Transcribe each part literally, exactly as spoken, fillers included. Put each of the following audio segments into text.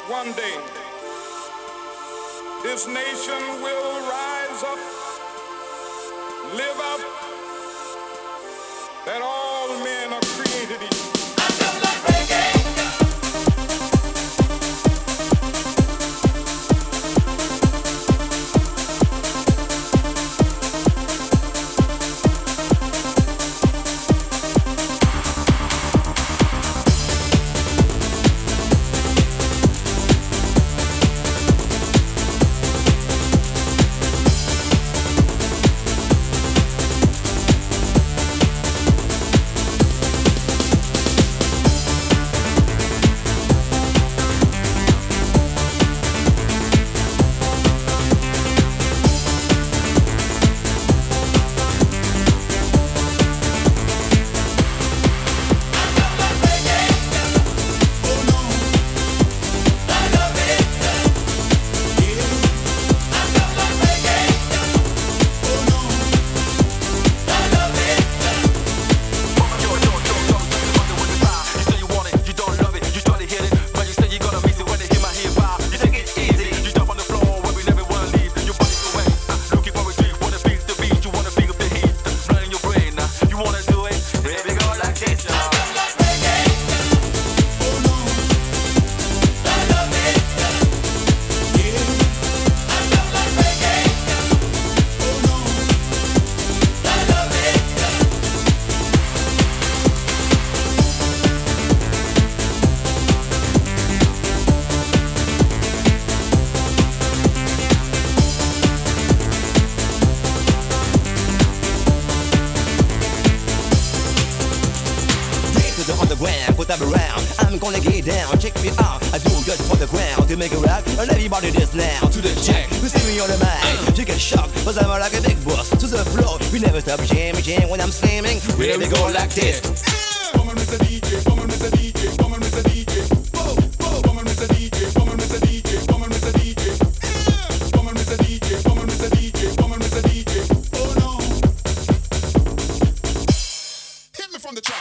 one day this nation will rise up, live up, that all men are created equal. Put them around, I'm gonna get down. Check me out, I do good for the ground. To make it rock, and everybody this now. To the check, you see me on the mic. You get shocked, cause I'm like a big boss. To the floor, we never stop jamming, jam when I'm slamming. We never go like this. Come on, Mister D J, come on, Mister D J, come on, Mister D J. Whoa, whoa, come on, Mister D J, come on, Mister D J, come on, Mister D J. Come on, Mister D J, come on, Mister D J, come on, Mister D J. Oh no. Hit me from the track.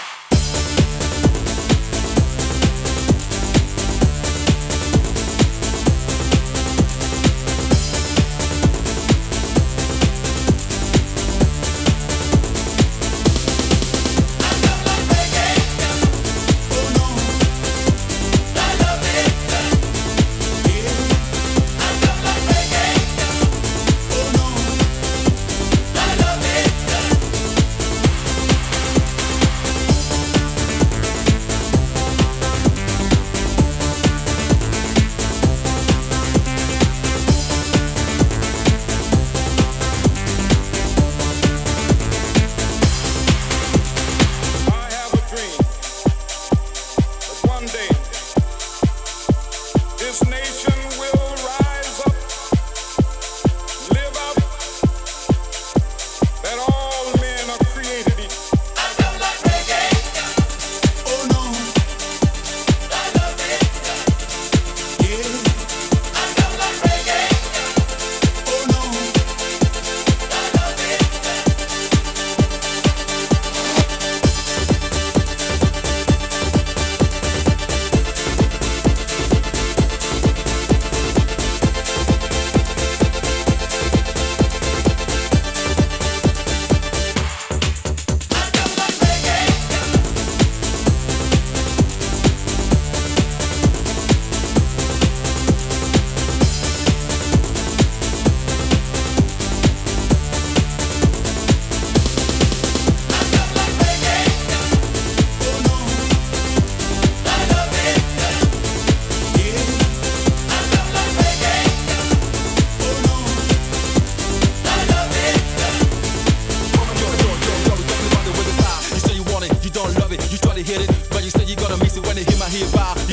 Hit it, but you say you gonna mix it when they hear my hip hop.